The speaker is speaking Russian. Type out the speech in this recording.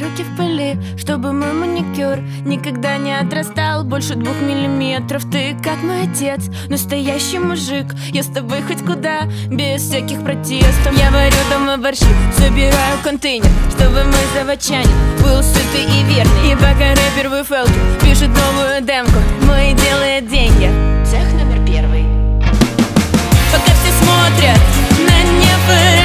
руки в пыли, чтобы мой маникюр никогда не отрастал больше 2 миллиметров. Ты как мой отец, настоящий мужик. Я с тобой хоть куда, без всяких протестов. Я варю дома борщи, собираю контейнер, чтобы мой заводчанин был сытый и верный. И пока рэпер в Эйфелке пишет новую демку, мой делает деньги. Цех номер 1. Пока все смотрят на небо,